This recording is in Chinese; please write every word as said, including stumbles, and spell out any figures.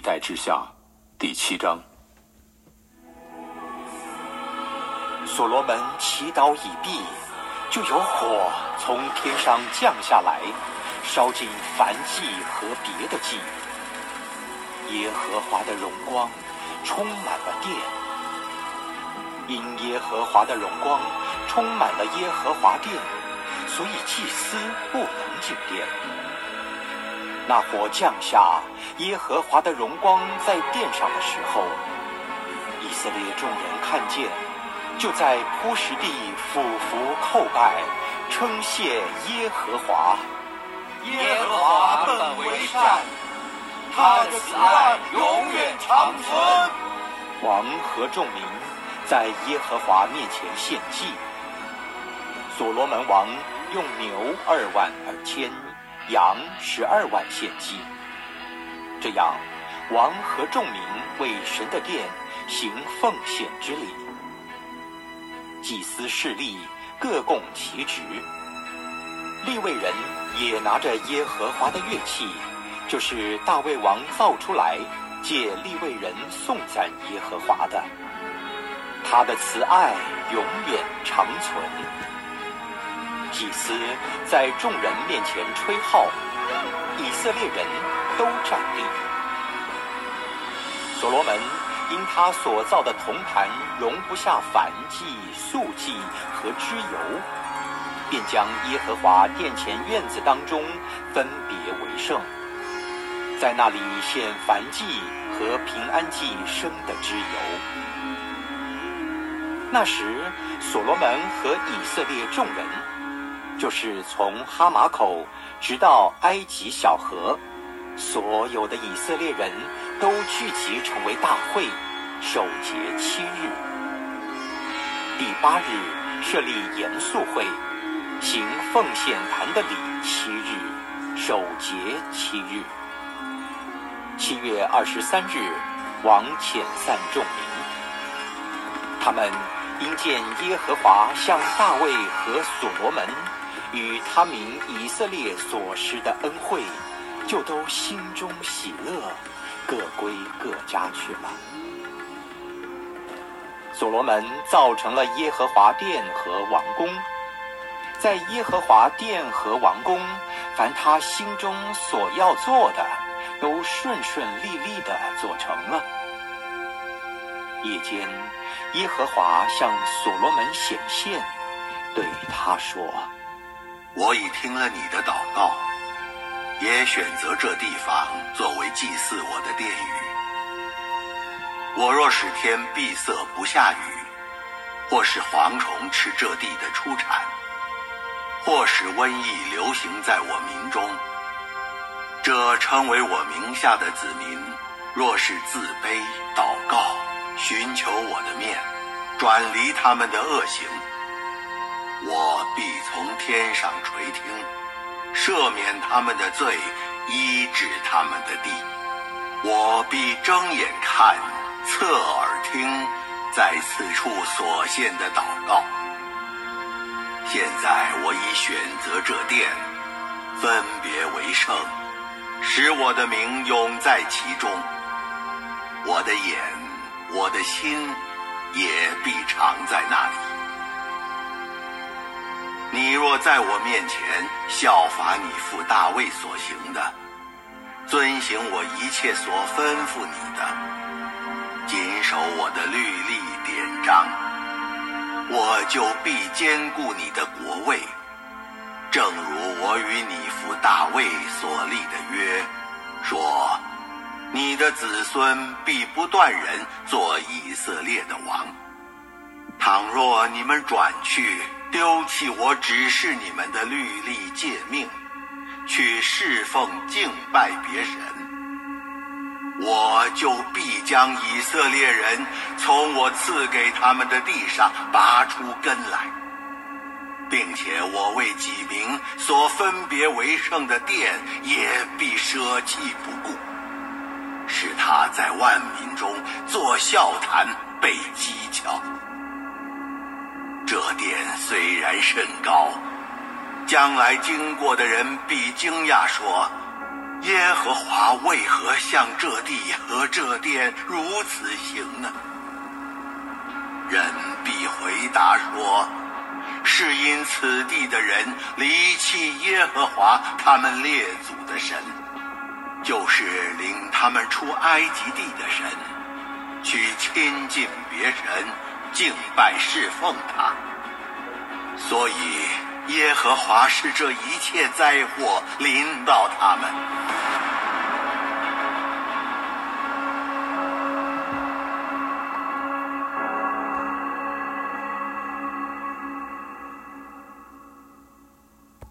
代志下第七章。 所罗门祈祷已毕，就有火从天上降下来，烧尽燔祭和别的祭。耶和华的荣光充满了殿，因耶和华的荣光充满了耶和华殿，所以祭司不能进殿。那火降下，耶和华的荣光在殿上的时候，以色列众人看见，就在铺石地俯伏叩拜，称谢耶和华。 耶和华本为善，他的慈爱永远长存。 王和众民在耶和华面前献祭。所罗门王用牛二万二千，羊十二万献祭。这样，王和众民为神的殿行奉献之礼。祭司侍立各供其职，利未人也拿着耶和华的乐器，就是大卫王造出来借利未人颂赞耶和华的。他的慈爱永远长存。祭司在众人面前吹号，以色列人都站立。所罗门因他所造的铜坛容不下燔祭、素祭和脂油，便将耶和华殿前院子当中分别为圣，在那里献燔祭和平安祭生的脂油。那时，所罗门和以色列众人，就是从哈马口直到埃及小河，所有的以色列人都聚集成为大会，守节七日。第八日设立严肃会，行奉献坛的礼七日，守节七日。七月二十三日，王遣散众民。他们因见耶和华向大卫和所罗门与他民以色列所施的恩惠，就都心中喜乐，各归各家去了。所罗门造成了耶和华殿和王宫，在耶和华殿和王宫，凡他心中所要做的，都顺顺利利地做成了。夜间，耶和华向所罗门显现，对他说： 我已听了你的祷告，也选择这地方作为祭祀我的殿宇。我若使天闭塞不下雨，或使蝗虫吃这地的出产，或使瘟疫流行在我民中，这称为我名下的子民，若是自卑祷告，寻求我的面，转离他们的恶行，我必从天上垂听，赦免他们的罪，医治他们的地。我必睁眼看，侧耳听，在此处所献的祷告。现在我已选择这殿，分别为圣，使我的名永在其中。我的眼，我的心也必常在那里。你若在我面前效法你父大卫所行的，遵行我一切所吩咐你的，谨守我的律例典章，我就必坚固你的国位，正如我与你父大卫所立的约，说你的子孙必不断人做以色列的王。倘若你们转去丢弃我指示你们的律例诫命，去侍奉敬拜别神，我就必将以色列人从我赐给他们的地上拔出根来，并且我为己名所分别为圣的殿也必舍弃不顾，使他在万民中作笑谈，被讥诮。这殿虽然甚高，将来经过的人必惊讶说， 耶和华为何向这地和这殿如此行呢？人必回答说，是因此地的人离弃耶和华他们列祖的神，就是领他们出埃及地的神，去亲近别神，敬拜侍奉他。所以耶和华使这一切灾祸临到他们。